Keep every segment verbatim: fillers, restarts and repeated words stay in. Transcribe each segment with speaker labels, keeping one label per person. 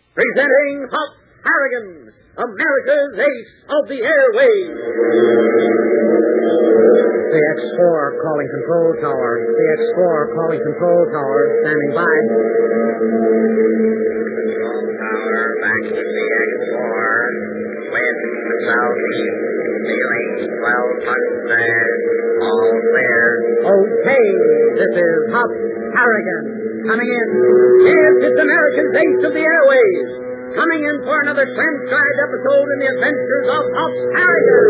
Speaker 1: Presenting Hop Harrigan, America's Ace of the Airways.
Speaker 2: C X four calling control tower. C X four calling control tower. Standing by.
Speaker 3: Control tower, back to C X four. Wind southeast, ceiling twelve hundred. All clear.
Speaker 2: Okay, this is Hop Harrigan. Coming in.
Speaker 1: Yes, it's America's Ace of the Airways. Coming in for another transcribed episode in the adventures of Hop Harrigan.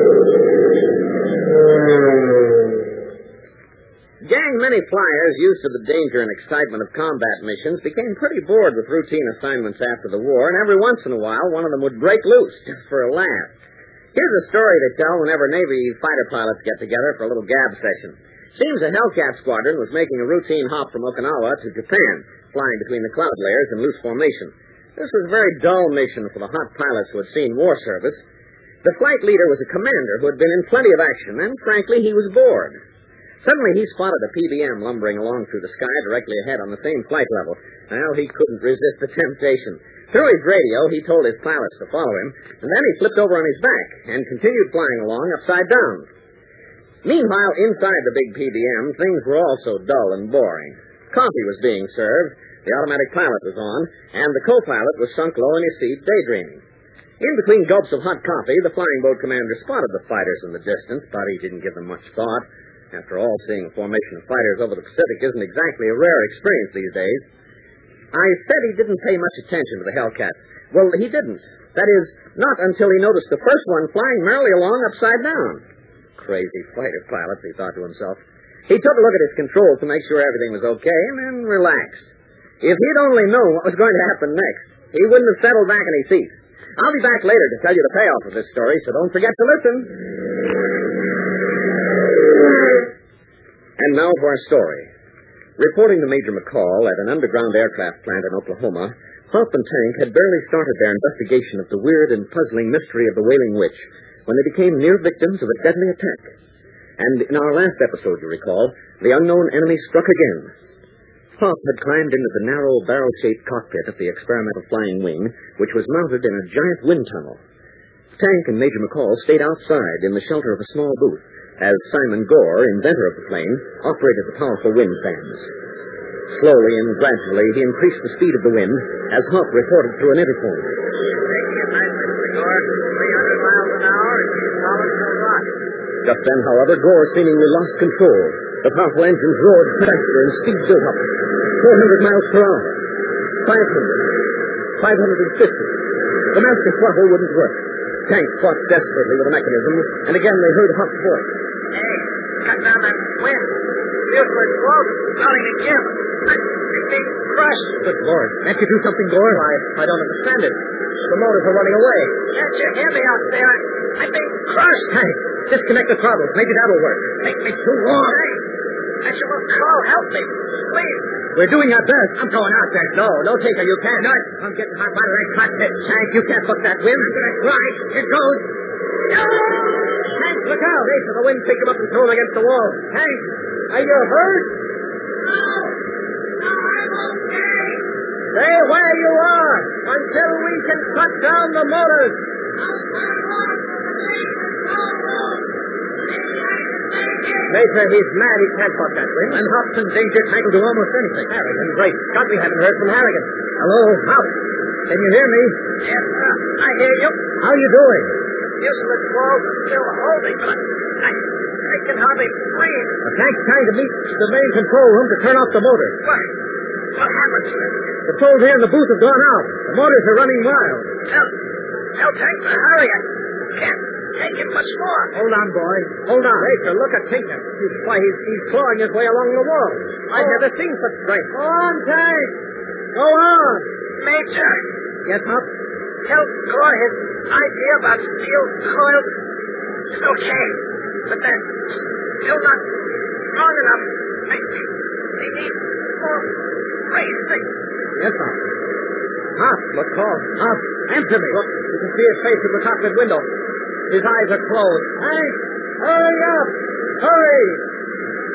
Speaker 1: Gang, many flyers used to the danger and excitement of combat missions became pretty bored with routine assignments after the war, and every once in a while one of them would break loose just for a laugh. Here's a story they tell whenever Navy fighter pilots get together for a little gab session. Seems a Hellcat squadron was making a routine hop from Okinawa to Japan, flying between the cloud layers in loose formation. This was a very dull mission for the hot pilots who had seen war service. The flight leader was a commander who had been in plenty of action, and frankly, he was bored. Suddenly, he spotted a P B M lumbering along through the sky directly ahead on the same flight level. Well, he couldn't resist the temptation. Through his radio, he told his pilots to follow him, and then he flipped over on his back and continued flying along upside down. Meanwhile, inside the big P B M, things were also dull and boring. Coffee was being served, the automatic pilot was on, and the co-pilot was sunk low in his seat, daydreaming. In between gulps of hot coffee, the flying boat commander spotted the fighters in the distance, but he didn't give them much thought. After all, seeing a formation of fighters over the Pacific isn't exactly a rare experience these days. I said he didn't pay much attention to the Hellcats. Well, he didn't. That is, not until he noticed the first one flying merrily along upside down. Crazy fighter pilots, he thought to himself. He took a look at his controls to make sure everything was okay, and then relaxed. If he'd only known what was going to happen next, he wouldn't have settled back in his seat. I'll be back later to tell you the payoff of this story, so don't forget to listen. And now for our story. Reporting to Major McCall at an underground aircraft plant in Oklahoma, Hop and Tank had barely started their investigation of the weird and puzzling mystery of the Wailing Witch when they became near victims of a deadly attack. And in our last episode, you recall, the unknown enemy struck again. Hop had climbed into the narrow, barrel-shaped cockpit of the experimental flying wing, which was mounted in a giant wind tunnel. Tank and Major McCall stayed outside in the shelter of a small booth, as Simon Gore, inventor of the plane, operated the powerful wind fans. Slowly and gradually, he increased the speed of the wind, as Hop reported through an interphone.
Speaker 3: Taking it nice, Mister Gore. three hundred miles an hour and she's solid to the rock.
Speaker 1: Just then, however, Gore seemingly lost control. The powerful engines roared faster and speed built up. four hundred miles per hour. five hundred. five hundred fifty. The master throttle wouldn't work. Tank fought desperately with the mechanism, and again they heard Hop's voice.
Speaker 3: Hey, cut down that wind. Fuselage close. Mounting again. I'm being crushed.
Speaker 1: Good Lord. Can't you do something, Gore? I, I don't understand it. The motors are running away.
Speaker 3: Can't you hear me out there? I'm being crushed.
Speaker 1: Tank, disconnect the throttles. Maybe that'll work.
Speaker 3: Take me too long. Hey, Mister McCall, help me. Please.
Speaker 1: We're doing our best.
Speaker 3: I'm going out there.
Speaker 1: No, no, Tinker, you can't.
Speaker 3: No, I'm getting hot by the right cockpit.
Speaker 1: Tank, you can't buck that wind.
Speaker 3: That's right. Here goes. No!
Speaker 1: Tank, look out. Hey, so the wind picked him up and threw him against the wall. Tank, are you hurt?
Speaker 3: No. No, I'm okay.
Speaker 1: Stay where you are until we can cut down the motors. Major, he's mad. He can't buck that wind. And Hop's in danger. Tank will do almost anything. Harrigan, great Scott, we haven't heard from Harrigan. Hello, Hop. Can you hear me?
Speaker 3: Yes, sir. I hear you.
Speaker 1: How you doing?
Speaker 3: Fuselage walls are still holding, but I, I can hardly breathe.
Speaker 1: The tank's trying to meet the main control room to turn off the motors.
Speaker 3: What? What happened to it?
Speaker 1: The controls here in the booth have gone out. The motors are running wild.
Speaker 3: Tell, tell Tank to hurry. I can't take it much more.
Speaker 1: Hold on, boy. Hold on. Major, look at Tinker. Why, he's, he's clawing his way along the wall. I've
Speaker 3: Oh.
Speaker 1: never seen such strength. Go on, Tank. Go on.
Speaker 3: Major,
Speaker 1: Yes, Hop?
Speaker 3: tell Gore his idea about steel coils is okay, but they're still not strong enough. They, they need more bracing.
Speaker 1: Yes, Hop. Hop, look, call. Hop, answer me. Look, you can see his face through the cockpit window. His eyes are closed. Hank, hurry up. Hurry.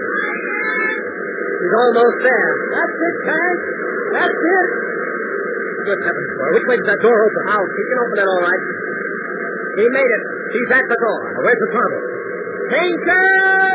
Speaker 1: He's almost there. That's it, Hank. That's it.
Speaker 2: Good heavens, boy. Which way does that door open?
Speaker 1: Oh, he can open it all right. He made it. He's at the door.
Speaker 2: Where's the throttle?
Speaker 1: Tinker!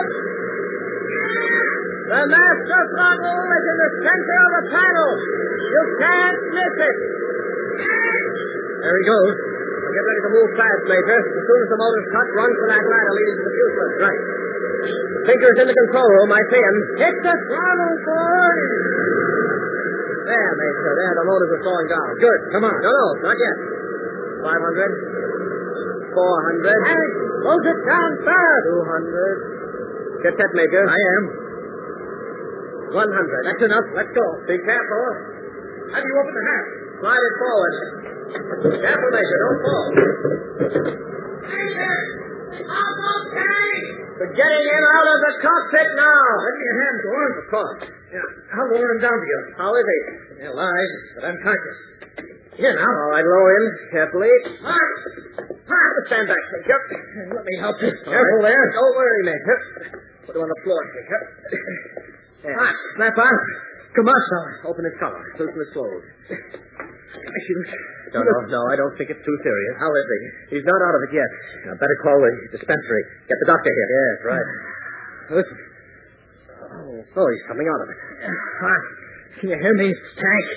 Speaker 1: The master throttle is in the center of the panel. You can't miss it.
Speaker 2: There he goes.
Speaker 1: Well, get ready to move fast, Major. As soon as the motor's cut, run for that ladder leading to the fuselage.
Speaker 2: Right.
Speaker 1: Tinker's in the control room. I see him.
Speaker 2: Hit the throttle, boy.
Speaker 1: There, Major. There, the motors are slowing down.
Speaker 2: Good. Come on.
Speaker 1: No, no, not yet. Five hundred. Four hundred.
Speaker 2: Hank, close it down fast.
Speaker 1: Two hundred. Get set, Major.
Speaker 2: I am.
Speaker 1: One hundred.
Speaker 2: That's enough. Let's go.
Speaker 1: Be careful.
Speaker 2: How do you open the hatch?
Speaker 1: Slide it forward. Careful, Major. Don't fall.
Speaker 3: Major, I'm okay.
Speaker 1: We're getting in out of the cockpit now.
Speaker 2: Let me a hand, Gorn.
Speaker 1: Of course.
Speaker 2: Yeah. I'll lower him down to you.
Speaker 1: How is he?
Speaker 2: He's alive, but unconscious. Here now.
Speaker 1: All right, lower him carefully.
Speaker 2: Hi. Hi.
Speaker 1: Stand back, Major.
Speaker 2: Let me help you.
Speaker 1: All
Speaker 2: Careful
Speaker 1: right.
Speaker 2: there.
Speaker 1: Don't worry, Major. Put him on the floor, Major. There.
Speaker 2: Hi. Snap on. Come on, fella.
Speaker 1: Open his collar. Loosen his clothes.
Speaker 2: Shoot.
Speaker 1: No, no, no. I don't think it's too serious.
Speaker 2: How is he?
Speaker 1: He's not out of it yet.
Speaker 2: I better call the dispensary. Get the doctor here.
Speaker 1: Yes, right.
Speaker 2: Listen.
Speaker 1: Oh, oh, he's coming out of it.
Speaker 2: Hi. Can you hear me, Tank?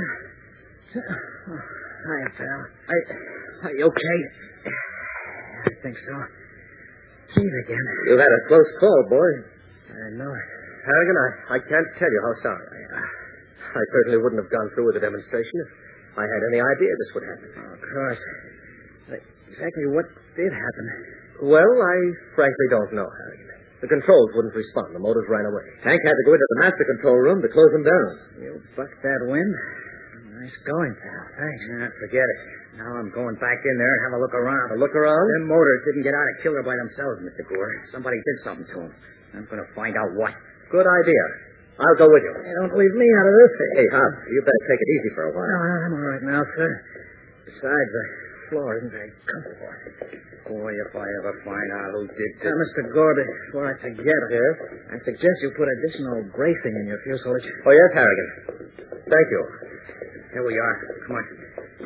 Speaker 2: Hiya, pal. I, are you okay? I think so. Breathe again.
Speaker 1: You had a close call, boy.
Speaker 2: I know it.
Speaker 1: Harrigan, I, I can't tell you how sorry I am. I certainly wouldn't have gone through with the demonstration if I had any idea this would happen.
Speaker 2: Oh, of course. Exactly what did happen?
Speaker 1: Well, I frankly don't know, Harrigan. The controls wouldn't respond. The motors ran away.
Speaker 2: Tank had to go into the master control room to close them down. You bucked that wind. Nice going, pal. Thanks.
Speaker 1: Nah, forget it.
Speaker 2: Now I'm going back in there and have a look around.
Speaker 1: A look around?
Speaker 2: Them motors didn't get out of killer by themselves, Mister Gore. Somebody did something to them. I'm going to find out what.
Speaker 1: Good idea. I'll go with you.
Speaker 2: Hey, don't leave me out of this.
Speaker 1: Hey, Hop, you better take it easy for a while.
Speaker 2: No, I'm all right now, sir. Besides, the floor isn't very comfortable. Boy, if I ever find out who did this. Uh, Mister Gore, before I forget it,
Speaker 1: yes?
Speaker 2: I suggest you put additional bracing in your fuselage.
Speaker 1: Oh, yes, Harrigan. Thank you.
Speaker 2: Here we are. Come on.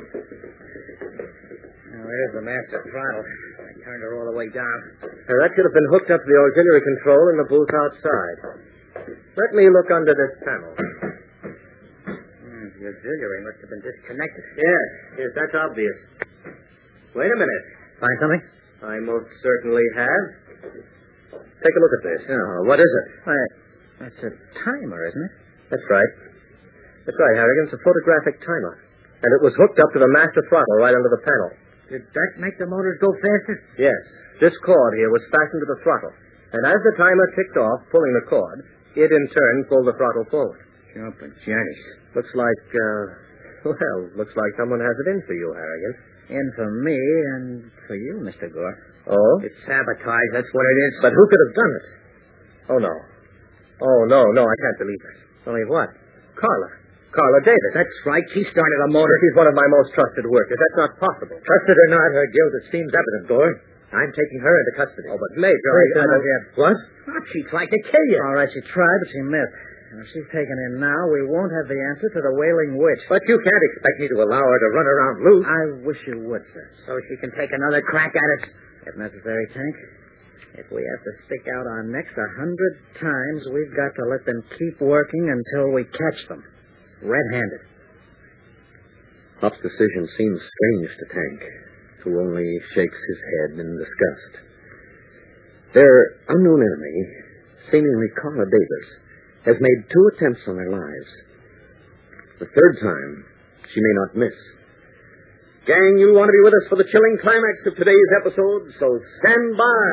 Speaker 2: Now, there's the master throttle. I turned her all the way down.
Speaker 1: Now, that should have been hooked up to the auxiliary control in the booth outside. Let me look under this panel.
Speaker 2: Hmm, the auxiliary must have been disconnected.
Speaker 1: Yes, yes, that's obvious. Wait a minute.
Speaker 2: Find something?
Speaker 1: I most certainly have. Take a look at this.
Speaker 2: Oh, what is it? Why, that's a timer, isn't it?
Speaker 1: That's right. That's right, Harrigan. It's a photographic timer. And it was hooked up to the master throttle right under the panel.
Speaker 2: Did that make the motors go faster?
Speaker 1: Yes. This cord here was fastened to the throttle. And as the timer ticked off, pulling the cord, it in turn pulled the throttle forward.
Speaker 2: Jumping Jennies.
Speaker 1: Looks like, uh, well, looks like someone has it in for you, Harrigan.
Speaker 2: In for me and for you, Mister Gore.
Speaker 1: Oh?
Speaker 2: It's sabotage, that's what it is.
Speaker 1: But who could have done it? Oh, no. Oh, no, no, I can't believe it. Only what? Carla. Carla Davis.
Speaker 2: That's right. She started a motor.
Speaker 1: She's one of my most trusted workers. That's not possible.
Speaker 2: Trusted or not, her guilt, it seems evident, Gore. I'm taking her into custody.
Speaker 1: Oh, but Major,
Speaker 2: Wait,
Speaker 1: I... I
Speaker 2: not yet.
Speaker 1: What?
Speaker 2: What? She tried to kill you. All right, she tried, but she missed. And if she's taken in now, we won't have the answer to the Wailing Witch.
Speaker 1: But you can't expect me to allow her to run around loose.
Speaker 2: I wish you would, sir. So she can take another crack at it. If necessary, Tank. If we have to stick out our necks a hundred times, we've got to let them keep working until we catch them. Red-handed.
Speaker 1: Hop's decision seems strange to Tank, who only shakes his head in disgust. Their unknown enemy, seemingly Carla Davis, has made two attempts on their lives. The third time, she may not miss. Gang, you want to be with us for the chilling climax of today's episode, so stand by.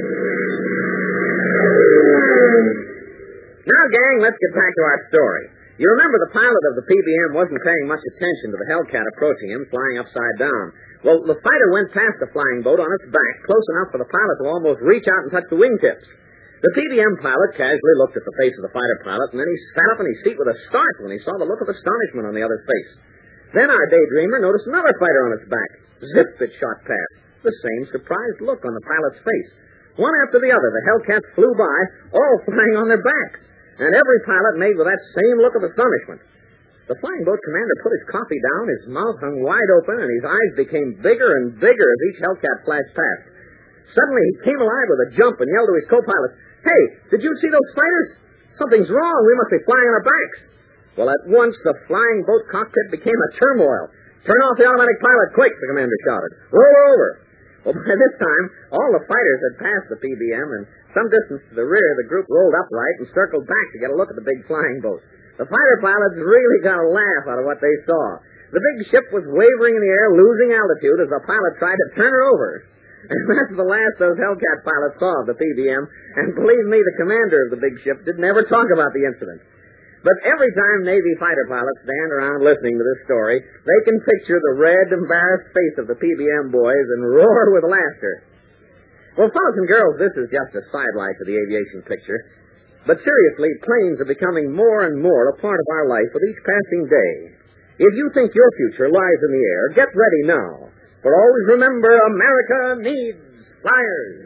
Speaker 1: Now, gang, let's get back to our story. You remember the pilot of the P B M wasn't paying much attention to the Hellcat approaching him, flying upside down. Well, the fighter went past the flying boat on its back, close enough for the pilot to almost reach out and touch the wingtips. The P B M pilot casually looked at the face of the fighter pilot, and then he sat up in his seat with a start when he saw the look of astonishment on the other's face. Then our daydreamer noticed another fighter on its back. Zip, it shot past. The same surprised look on the pilot's face. One after the other, the Hellcats flew by, all flying on their backs. And every pilot made with that same look of astonishment. The flying boat commander put his coffee down, his mouth hung wide open, and his eyes became bigger and bigger as each Hellcat flashed past. Suddenly, he came alive with a jump and yelled to his co-pilot, "Hey, did you see those fighters? Something's wrong. We must be flying on our backs." Well, at once, the flying boat cockpit became a turmoil. "Turn off the automatic pilot, quick," the commander shouted. "Roll over." Well, by this time, all the fighters had passed the P B M, and some distance to the rear, the group rolled upright and circled back to get a look at the big flying boat. The fighter pilots really got a laugh out of what they saw. The big ship was wavering in the air, losing altitude as the pilot tried to turn her over. And that's the last those Hellcat pilots saw of the P B M, and believe me, the commander of the big ship didn't ever talk about the incident. But every time Navy fighter pilots stand around listening to this story, they can picture the red, embarrassed face of the P B M boys and roar with laughter. Well, fellows and girls, this is just a sidelight to the aviation picture. But seriously, planes are becoming more and more a part of our life with each passing day. If you think your future lies in the air, get ready now. For always remember, America needs flyers.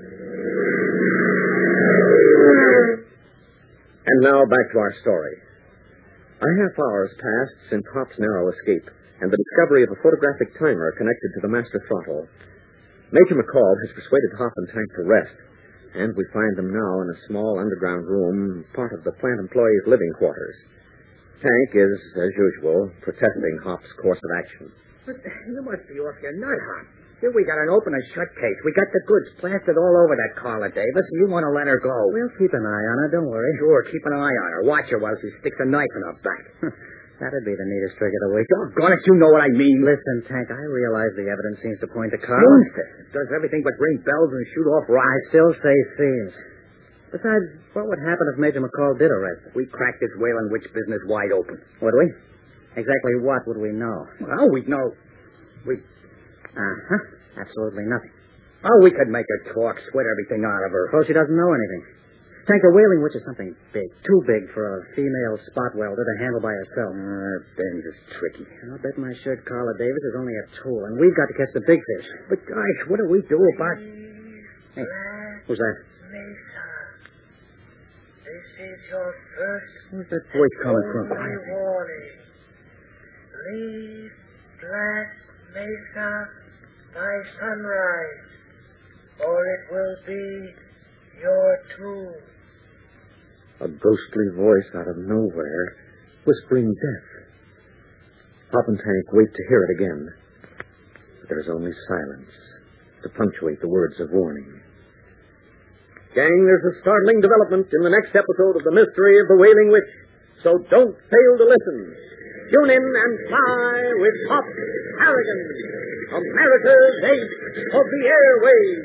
Speaker 1: And now back to our story. A half hour has passed since Hop's narrow escape and the discovery of a photographic timer connected to the master throttle. Major McCall has persuaded Hop and Tank to rest, and we find them now in a small underground room, part of the plant employees' living quarters. Tank is, as usual, protesting Hop's course of action.
Speaker 2: But you must be off your nut, Hop. Here we got an open and shut case. We got the goods planted all over that Carla Davis, and you want to let her go.
Speaker 4: We'll keep an eye on her, don't worry.
Speaker 2: Sure, keep an eye on her. Watch her while she sticks a knife in her back.
Speaker 4: That'd be the neatest trick of the week.
Speaker 2: Doggone it, you know what I mean.
Speaker 4: Listen, Tank, I realize the evidence seems to point to Carla.
Speaker 2: It does everything but ring bells and shoot off
Speaker 4: I
Speaker 2: rockets.
Speaker 4: still say thieves. Besides, what would happen if Major McCall did arrest her?
Speaker 2: We cracked this whale and witch business wide open.
Speaker 4: Would we? Exactly what would we know?
Speaker 2: Well, we'd know. We...
Speaker 4: Uh-huh. Absolutely nothing.
Speaker 2: Oh, we could make her talk, sweat everything out of her.
Speaker 4: Suppose she doesn't know anything. Tank, a whaling witch is something big, too big for a female spot welder to handle by herself.
Speaker 2: Uh, Ben's is tricky.
Speaker 4: I'll bet my shirt Carla Davis is only a tool, and we've got to catch the big fish.
Speaker 2: But, gosh, what do we do about...
Speaker 4: Hey, who's that?
Speaker 3: Mesa. This is your first
Speaker 2: Where's that voice coming from?
Speaker 3: warning. Leave Black Mesa by sunrise, or it will be your tomb.
Speaker 1: A ghostly voice out of nowhere, whispering death. Hop and Tank wait to hear it again. But there's only silence to punctuate the words of warning. Gang, there's a startling development in the next episode of The Mystery of the Wailing Witch, so don't fail to listen. Tune in and fly with Hop Harrigan, America's ace of the airwaves.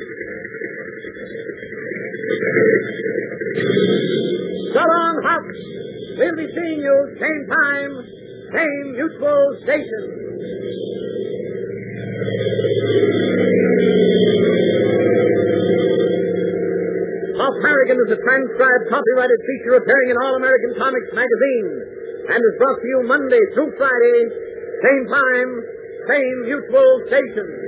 Speaker 1: So long, Hop. We'll be seeing you same time, same mutual station. Hop Harrigan is a transcribed, copyrighted feature appearing in All American Comics magazine and is brought to you Monday through Friday, same time, same mutual station.